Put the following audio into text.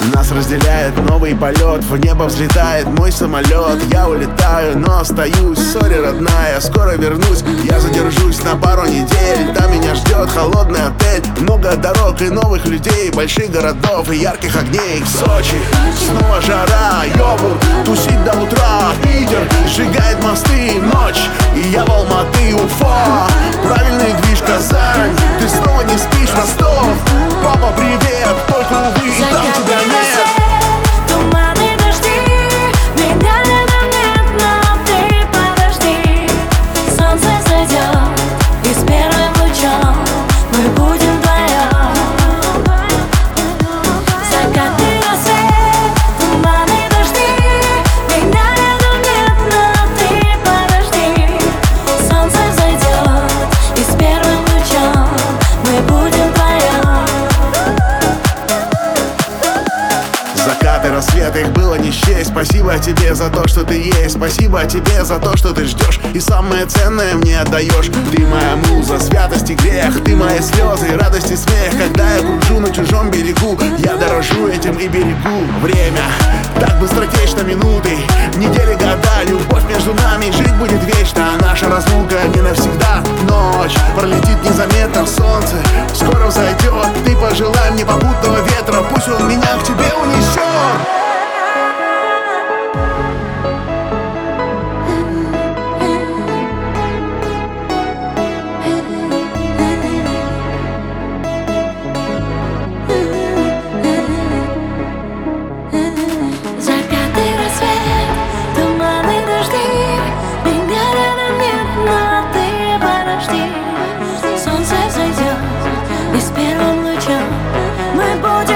Нас разделяет новый полет, в небо взлетает мой самолет. Я улетаю, но остаюсь, сори, родная, скоро вернусь. Я задержусь на пару недель, там меня ждет холодный отель. Много дорог и новых людей, больших городов и ярких огней. Сочи, снова жара, йогурт, тусить до утра. Питер сжигает мосты, ночь, и я в Алматы, Уфа. Правильный движ, Казань, ты снова не спишь, Ростов. Папа, привет, только увы, и там тебя нет. Туманы, дожди, меня рядом нет, но ты подожди. Солнце зайдет, и с первым лучом мы будем вдвоем. Закат и рассвет, туманы, дожди, меня рядом нет, но ты подожди. Солнце зайдет, и с первым лучом мы будем вдвоем. Закаты, рассветы, их было не счесть. Спасибо тебе за то, что ты есть. Спасибо тебе за то, что ты ждешь и самое ценное мне отдаешь. Ты моя муза, святость и грех. Ты мои слезы, радость и смех. Когда я кружу на чужом берегу, я дорожу этим и берегу. Время так быстротечно, минуты, недели, года. Любовь между нами жить будет вечно, а наша разлука не навсегда. Ночь пролетит незаметно, солнце скоро взойдет. Ты пожелай мне попутного ветра, пусть он меня к тебе унесет. Закат и рассвет, туманы, дожди, меня рядом нет, но ты подожди. Солнце зайдет, и с первым лучом мы будем